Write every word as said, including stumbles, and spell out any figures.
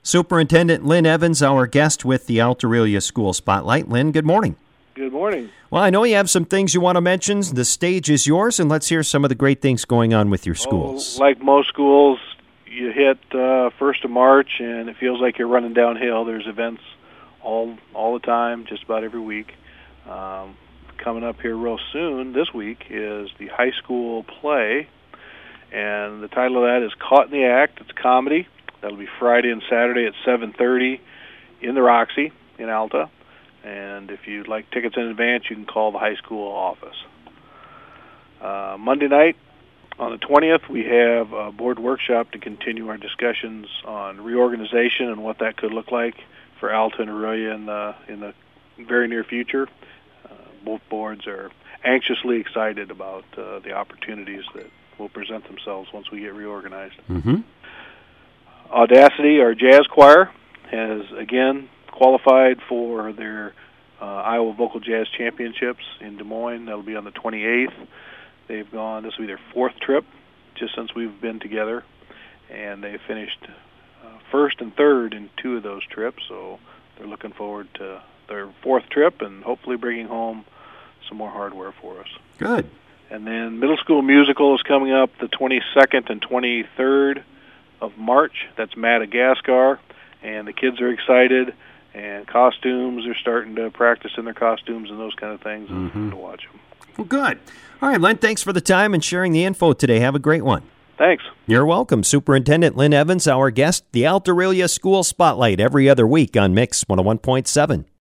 Superintendent Lynn Evans, our guest with the Alta-Aurelia School Spotlight. Lynn, good morning. Good morning. Well, I know you have some things you want to mention. The stage is yours, and let's hear some of the great things going on with your schools. Oh, like most schools, you hit uh, first of March, and it feels like you're running downhill. There's events all all the time, just about every week. Um, coming up here real soon, this week, is the high school play, and the title of that is Caught in the Act. It's comedy. That'll be Friday and Saturday at seven thirty in the Roxy in Alta. And if you'd like tickets in advance, you can call the high school office. Uh, Monday night, on the twentieth, we have a board workshop to continue our discussions on reorganization and what that could look like for Alta and Aurelia in the, in the very near future. Uh, both boards are anxiously excited about uh, the opportunities that will present themselves once we get reorganized. Mm-hmm. Audacity, our jazz choir, has again qualified for their uh, Iowa Vocal Jazz Championships in Des Moines. That'll be on the twenty-eighth. They've gone, this will be their fourth trip just since we've been together, and they finished uh, first and third in two of those trips, so they're looking forward to their fourth trip and hopefully bringing home some more hardware for us. Good. And then middle school musical is coming up the twenty-second and twenty-third of March. That's Madagascar, and the kids are excited, and costumes are starting to practice in their costumes and those kind of things, and Mm-hmm. to watch them. Well, good. All right, Lynn, thanks for the time and sharing the info today. Have a great one. Thanks. You're welcome. Superintendent Lynn Evans, our guest, the Alta-Aurelia School Spotlight, every other week on Mix one oh one point seven.